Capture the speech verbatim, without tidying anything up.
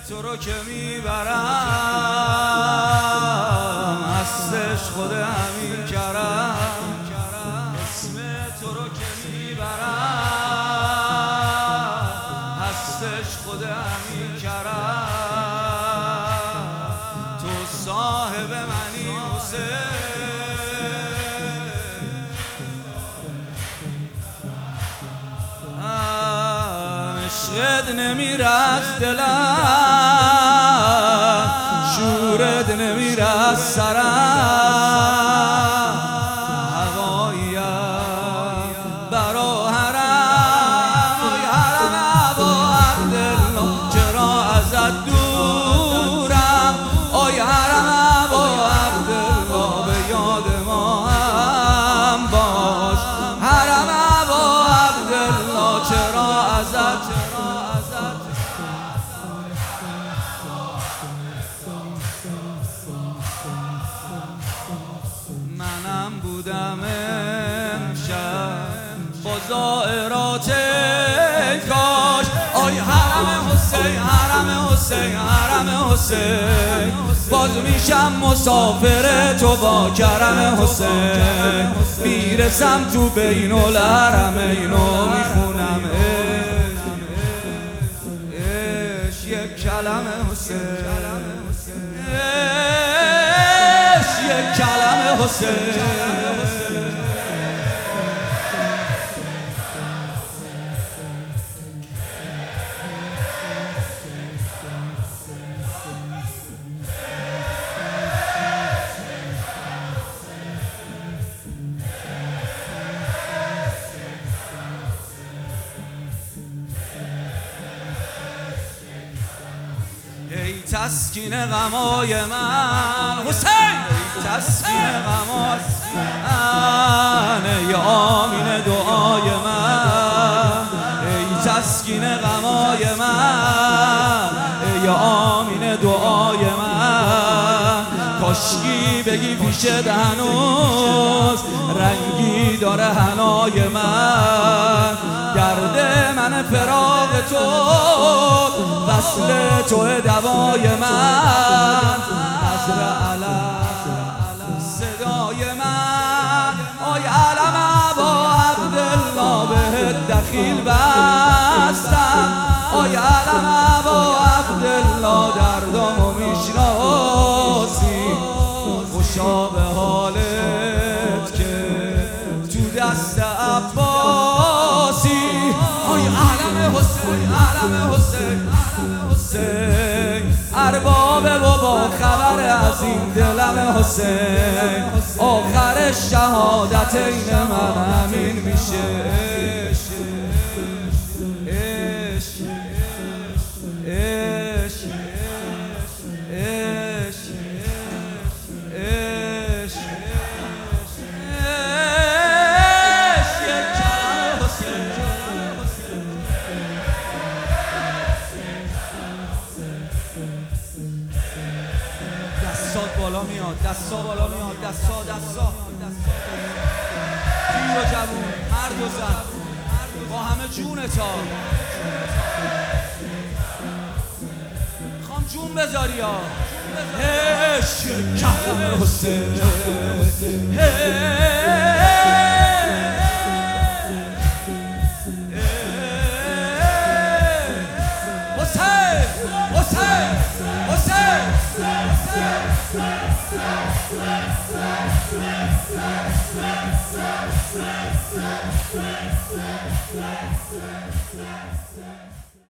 تو رو که میبرم، هستش خود همین کرم. اسم تو رو که میبرم، هستش خود همین کرم. تو صاحب منی حسین، عشقت نمیره از دلم، شورت نمیره از سرم. هواییم برا حرم، آی حرم ابا عبدالله چرا ازت دورم. آی حرم ابا عبدالله به یاد ما هم باش. حرم ابا عبدالله چرا ازت منم بودم امشب با زائرات کاش. آی حرم حسین، حرم حسین، حرم حسین، باز میشم مسافر تو با کرم حسین. میرسم تو بین الحرمین و میخونم عشق یک کلمه حسین، عشق یک کلمه حسین. ای تسکین غمای من حسین، ای تسکین غمای من، ای آمین دعای من. ای تسکین غمای من، ای آمین دعای من. کاشکی بگی پیشت هنوز رنگی داره حنای من. درد من فراق تو، وصل تو دوای من. نظر علم صدای من، آی علم ابا عبدالله بهت دخیل بستم. آی علم ابا عبدالله دردامو میشناسی. خوشا به حالت که تو دست عباسی. آی علم حسین، علم حسین، حسین ارباب و با خبر از این دلم حسین. آخر شهادت این من همین میشه. عشق، عشق، عشق، عشق، دستات بالا میاد، دستا بالا میاد، دستا دستا پیر و جوون، مرد و زن، با همه جونتا میخوام جون بذاری ها. عشق کلم حسین، حسین.